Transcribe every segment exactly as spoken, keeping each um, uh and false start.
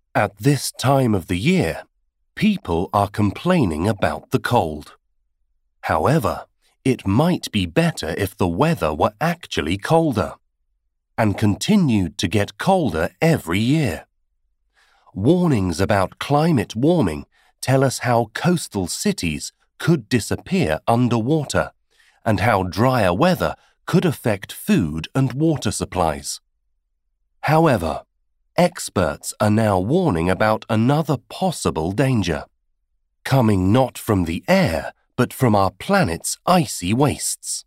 At this time of the year, people are complaining about the cold. However, it might be better if the weather were actually colder, and continued to get colder every year. Warnings about climate warming tell us how coastal cities could disappear underwater, and how drier weather could affect food and water supplies. However, experts are now warning about another possible danger, coming not from the air but from our planet's icy wastes.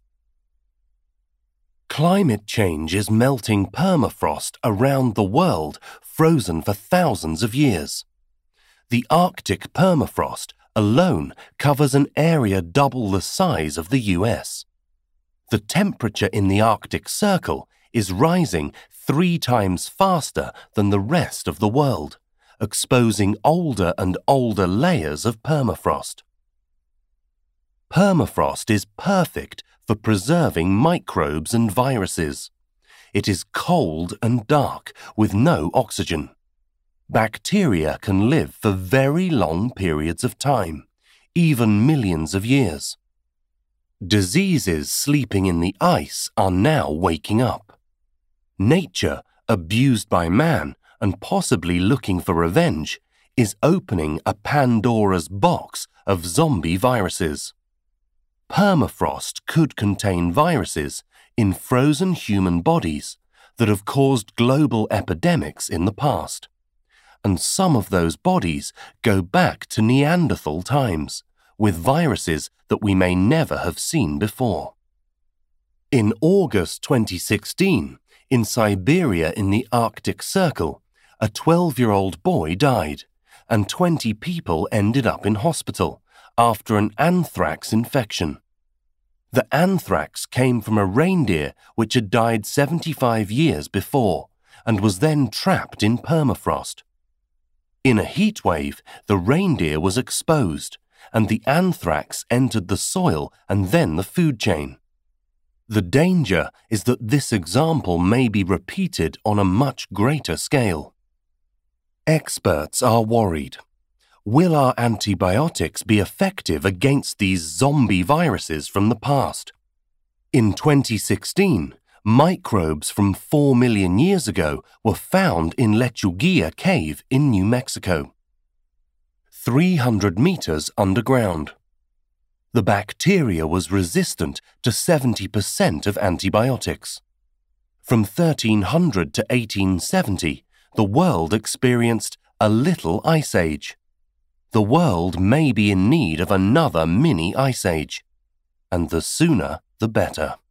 Climate change is melting permafrost around the world, frozen for thousands of years. The Arctic permafrost alone covers an area double the size of the U S. The temperature in the Arctic Circle is rising three times faster than the rest of the world, exposing older and older layers of permafrost. Permafrost is perfect for preserving microbes and viruses. It is cold and dark with no oxygen. Bacteria can live for very long periods of time, even millions of years. Diseases sleeping in the ice are now waking up. Nature, abused by man and possibly looking for revenge, is opening a Pandora's box of zombie viruses. Permafrost could contain viruses in frozen human bodies that have caused global epidemics in the past. And some of those bodies go back to Neanderthal times, with viruses that we may never have seen before. In August twenty sixteen, in Siberia in the Arctic Circle, a twelve-year-old boy died, and twenty people ended up in hospital after an anthrax infection. The anthrax came from a reindeer which had died seventy-five years before and was then trapped in permafrost. In a heat wave, the reindeer was exposed, and the anthrax entered the soil and then the food chain. The danger is that this example may be repeated on a much greater scale. Experts are worried. Will our antibiotics be effective against these zombie viruses from the past? In twenty sixteen, microbes from four million years ago were found in Lechuguilla Cave in New Mexico, three hundred meters underground. The bacteria was resistant to seventy percent of antibiotics. From thirteen hundred to eighteen seventy, the world experienced a little ice age. The world may be in need of another mini ice age, and the sooner the better.